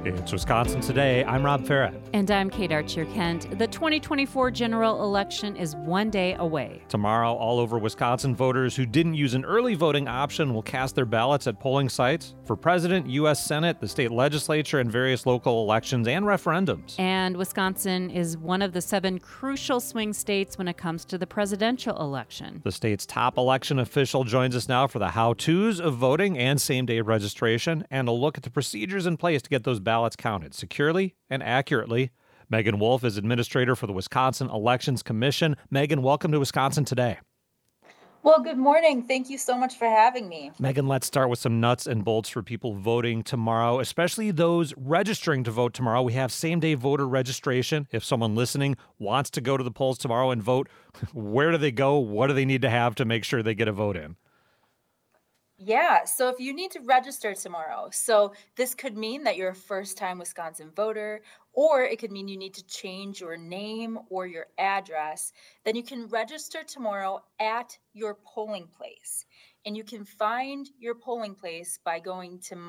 It's Wisconsin Today. I'm Rob Farrett. And I'm Kate Archer-Kent. The 2024 general election is one day away. Tomorrow, all over Wisconsin, voters who didn't use an early voting option will cast their ballots at polling sites for president, U.S. Senate, the state legislature, and various local elections and referendums. And Wisconsin is one of the 7 crucial swing states when it comes to the presidential election. The state's top election official joins us now for the how-tos of voting and same-day registration and a look at the procedures in place to get those ballots counted securely and accurately. Megan Wolf is administrator for the Wisconsin Elections Commission. Megan, welcome to Wisconsin Today. Well, good morning. Thank you so much for having me. Megan, let's start with some nuts and bolts for people voting tomorrow, especially those registering to vote tomorrow. We have same-day voter registration. If someone listening wants to go to the polls tomorrow and vote, where do they go? What do they need to have to make sure they get a vote in? Yeah, so if you need to register tomorrow, so this could mean that you're a first-time Wisconsin voter, or it could mean you need to change your name or your address, then you can register tomorrow at your polling place. And you can find your polling place by going to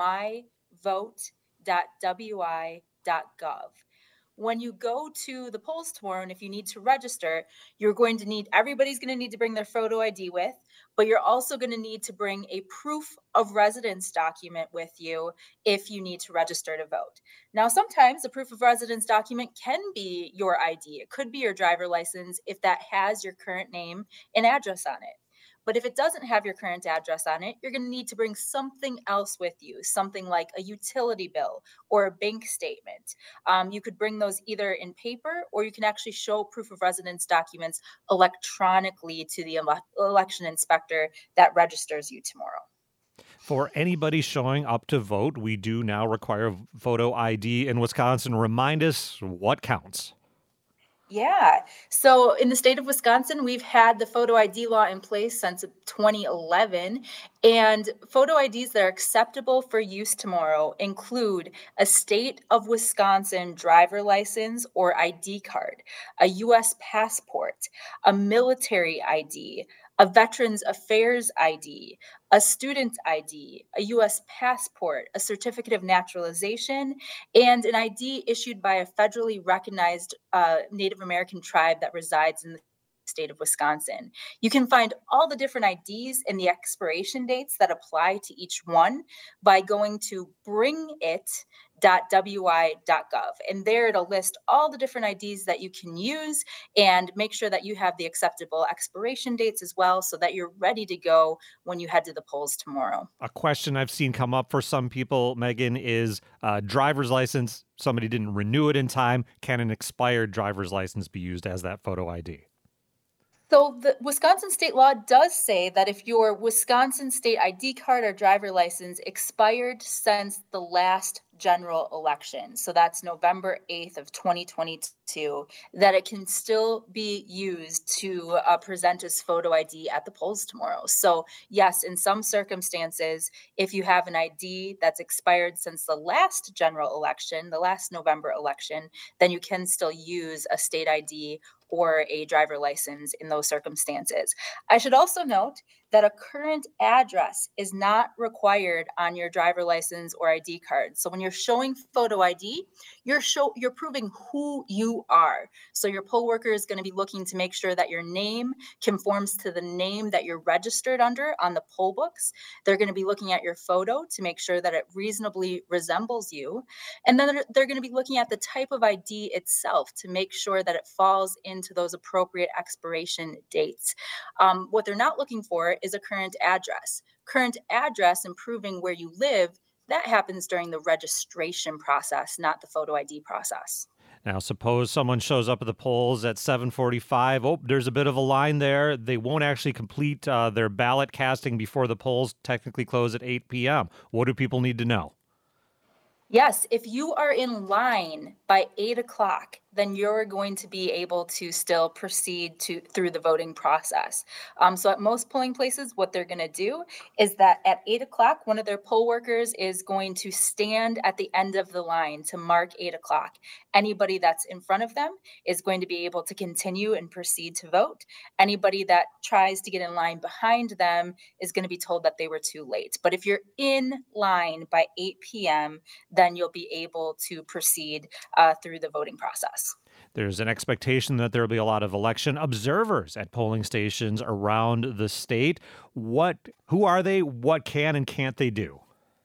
myvote.wi.gov. When you go to the polls tomorrow, and if you need to register, everybody's going to need to bring their photo ID with, but you're also going to need to bring a proof of residence document with you if you need to register to vote. Now, sometimes a proof of residence document can be your ID. It could be your driver license if that has your current name and address on it. But if it doesn't have your current address on it, you're going to need to bring something else with you, something like a utility bill or a bank statement. You could bring those either in paper, or you can actually show proof of residence documents electronically to the election inspector that registers you tomorrow. For anybody showing up to vote, we do now require photo ID in Wisconsin. Remind us what counts. Yeah. So in the state of Wisconsin, we've had the photo ID law in place since 2011. And photo IDs that are acceptable for use tomorrow include a state of Wisconsin driver license or ID card, a U.S. passport, a military ID, a Veterans Affairs ID, a student ID, a U.S. passport, a certificate of naturalization, and an ID issued by a federally recognized Native American tribe that resides in the state of Wisconsin. You can find all the different IDs and the expiration dates that apply to each one by going to bringit.wi.gov. And there it'll list all the different IDs that you can use and make sure that you have the acceptable expiration dates as well so that you're ready to go when you head to the polls tomorrow. A question I've seen come up for some people, Megan, is driver's license. Somebody didn't renew it in time. Can an expired driver's license be used as that photo ID? So the Wisconsin state law does say that if your Wisconsin state ID card or driver license expired since the last general election, so that's November 8th of 2022, that it can still be used to present as photo ID at the polls tomorrow. So yes, in some circumstances, if you have an ID that's expired since the last general election, the last November election, then you can still use a state ID or a driver license in those circumstances. I should also note that a current address is not required on your driver license or ID card. So when you're showing photo ID, you're proving who you are. So your poll worker is going to be looking to make sure that your name conforms to the name that you're registered under on the poll books. They're going to be looking at your photo to make sure that it reasonably resembles you. And then they're going to be looking at the type of ID itself to make sure that it falls into those appropriate expiration dates. What they're not looking for is a current address. Current address and proving where you live, that happens during the registration process, not the photo ID process. Now, suppose someone shows up at the polls at 7:45. Oh, there's a bit of a line there. They won't actually complete their ballot casting before the polls technically close at 8 p.m. What do people need to know? Yes, if you are in line by 8 o'clock, then you're going to be able to still proceed through the voting process. So at most polling places, what they're going to do is that at 8 o'clock, one of their poll workers is going to stand at the end of the line to mark 8 o'clock. Anybody that's in front of them is going to be able to continue and proceed to vote. Anybody that tries to get in line behind them is going to be told that they were too late. But if you're in line by 8 p.m., then you'll be able to proceed through the voting process. There's an expectation that there will be a lot of election observers at polling stations around the state. Who are they? What can and can't they do?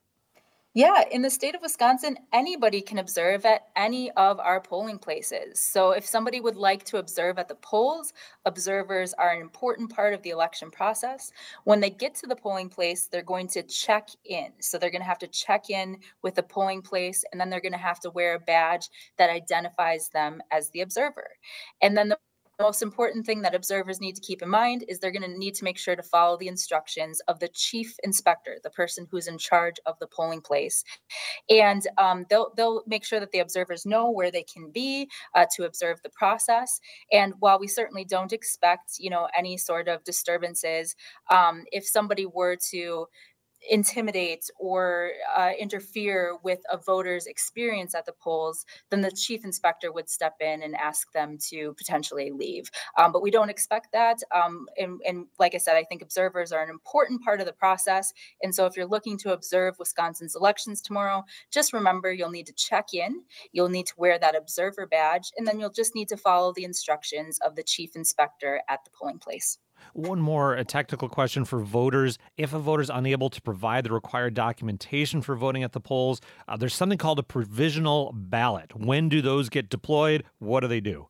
Yeah, in the state of Wisconsin, anybody can observe at any of our polling places. So if somebody would like to observe at the polls, observers are an important part of the election process. When they get to the polling place, they're going to check in. So they're going to have to check in with the polling place, and then they're going to have to wear a badge that identifies them as the observer. And then the most important thing that observers need to keep in mind is they're going to need to make sure to follow the instructions of the chief inspector, the person who's in charge of the polling place. And they'll make sure that the observers know where they can be to observe the process. And while we certainly don't expect, any sort of disturbances, if somebody were to intimidate or interfere with a voter's experience at the polls, then the chief inspector would step in and ask them to potentially leave. But we don't expect that. And like I said, I think observers are an important part of the process. And so if you're looking to observe Wisconsin's elections tomorrow, just remember you'll need to check in, you'll need to wear that observer badge, and then you'll just need to follow the instructions of the chief inspector at the polling place. One more a technical question for voters. If a voter is unable to provide the required documentation for voting at the polls, there's something called a provisional ballot. When do those get deployed? What do they do?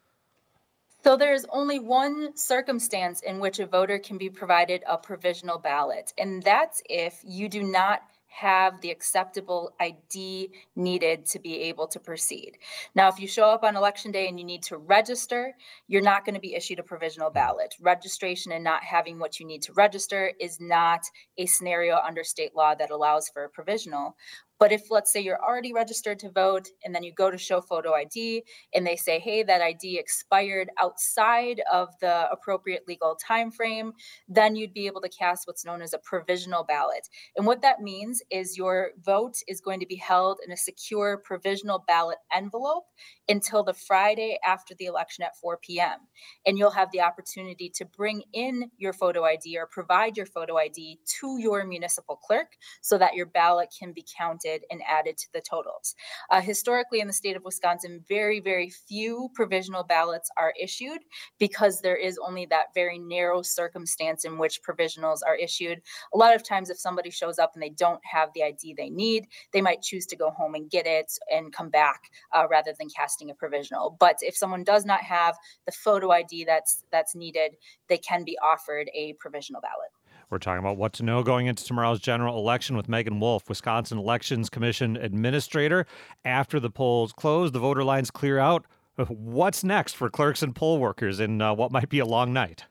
So there's only one circumstance in which a voter can be provided a provisional ballot, and that's if you do not have the acceptable ID needed to be able to proceed. Now, if you show up on election day and you need to register, you're not going to be issued a provisional ballot. Registration and not having what you need to register is not a scenario under state law that allows for a provisional. But if, let's say, you're already registered to vote and then you go to show photo ID and they say, hey, that ID expired outside of the appropriate legal time frame, then you'd be able to cast what's known as a provisional ballot. And what that means is your vote is going to be held in a secure provisional ballot envelope until the Friday after the election at 4 p.m. And you'll have the opportunity to bring in your photo ID or provide your photo ID to your municipal clerk so that your ballot can be counted and added to the totals. Historically, in the state of Wisconsin, very, very few provisional ballots are issued because there is only that very narrow circumstance in which provisionals are issued. A lot of times, if somebody shows up and they don't have the ID they need, they might choose to go home and get it and come back rather than casting a provisional. But if someone does not have the photo ID that's needed, they can be offered a provisional ballot. We're talking about what to know going into tomorrow's general election with Megan Wolf, Wisconsin Elections Commission Administrator. After the polls close, the voter lines clear out. What's next for clerks and poll workers in what might be a long night?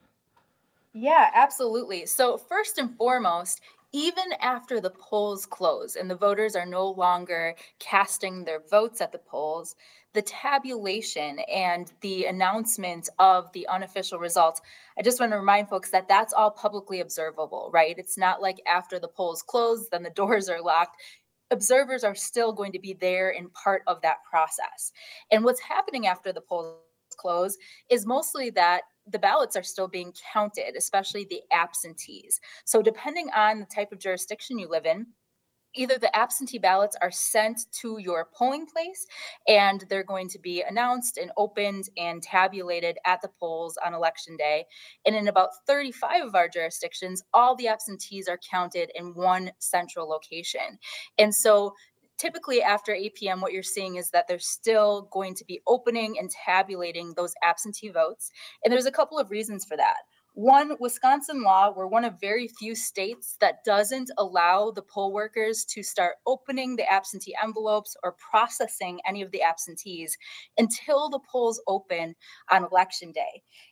Yeah, absolutely. So first and foremost, even after the polls close and the voters are no longer casting their votes at the polls, the tabulation and the announcement of the unofficial results, I just want to remind folks that that's all publicly observable, right? It's not like after the polls close, then the doors are locked. Observers are still going to be there in part of that process. And what's happening after the polls close is mostly that the ballots are still being counted, especially the absentees. So depending on the type of jurisdiction you live in, either the absentee ballots are sent to your polling place and they're going to be announced and opened and tabulated at the polls on election day. And in about 35 of our jurisdictions, all the absentees are counted in one central location. And so typically after 8 p.m., what you're seeing is that they're still going to be opening and tabulating those absentee votes. And there's a couple of reasons for that. One, Wisconsin law, we're one of very few states that doesn't allow the poll workers to start opening the absentee envelopes or processing any of the absentees until the polls open on election day.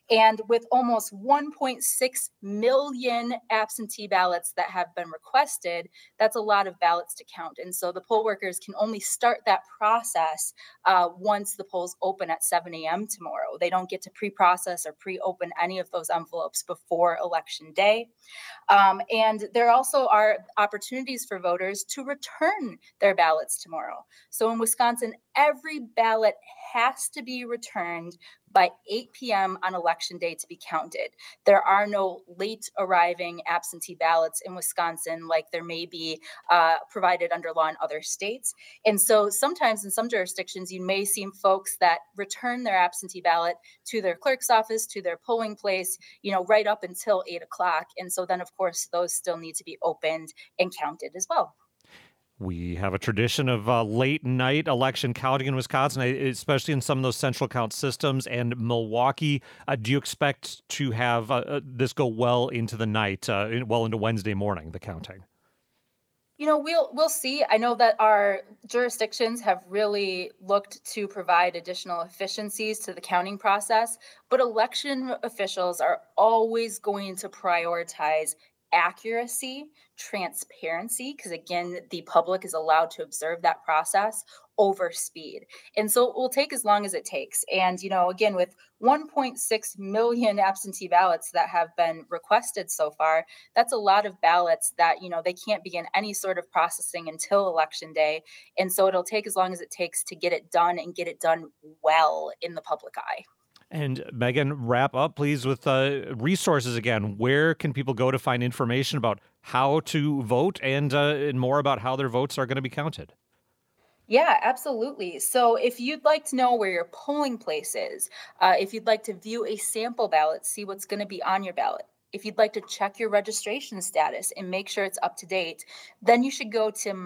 And with almost 1.6 million absentee ballots that have been requested, that's a lot of ballots to count. And so the poll workers can only start that process once the polls open at 7 a.m. tomorrow. They don't get to pre-process or pre-open any of those envelopes before Election Day. And there also are opportunities for voters to return their ballots tomorrow. So in Wisconsin, every ballot has to be returned by 8 p.m. on Election Day to be counted. There are no late arriving absentee ballots in Wisconsin like there may be provided under law in other states. And so sometimes in some jurisdictions, you may see folks that return their absentee ballot to their clerk's office, to their polling place, right up until 8 o'clock. And so then, of course, those still need to be opened and counted as well. We have a tradition of late night election counting in Wisconsin, especially in some of those central count systems. And Milwaukee, do you expect to have this go well into the night, well into Wednesday morning, the counting? We'll see. I know that our jurisdictions have really looked to provide additional efficiencies to the counting process, but election officials are always going to prioritize accuracy, transparency, because again, the public is allowed to observe that process over speed. And so it will take as long as it takes. And, again, with 1.6 million absentee ballots that have been requested so far, that's a lot of ballots that, they can't begin any sort of processing until Election Day. And so it'll take as long as it takes to get it done and get it done well in the public eye. And Megan, wrap up, please, with resources again. Where can people go to find information about how to vote and more about how their votes are going to be counted? Yeah, absolutely. So if you'd like to know where your polling place is, if you'd like to view a sample ballot, see what's going to be on your ballot, if you'd like to check your registration status and make sure it's up to date, then you should go to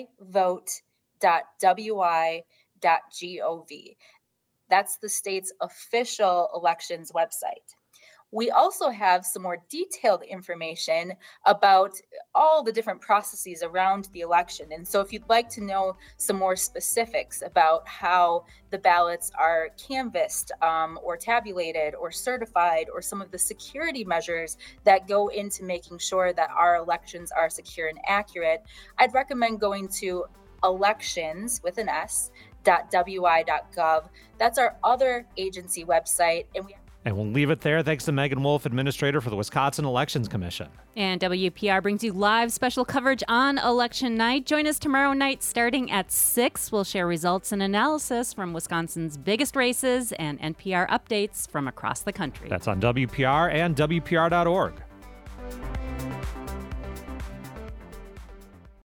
myvote.wi.gov. That's the state's official elections website. We also have some more detailed information about all the different processes around the election. And so if you'd like to know some more specifics about how the ballots are canvassed or tabulated or certified, or some of the security measures that go into making sure that our elections are secure and accurate, I'd recommend going to elections with an S .wi.gov. That's our other agency website. And we'll leave it there. Thanks to Megan Wolf, Administrator for the Wisconsin Elections Commission. And WPR brings you live special coverage on election night. Join us tomorrow night starting at 6. We'll share results and analysis from Wisconsin's biggest races and NPR updates from across the country. That's on WPR and WPR.org.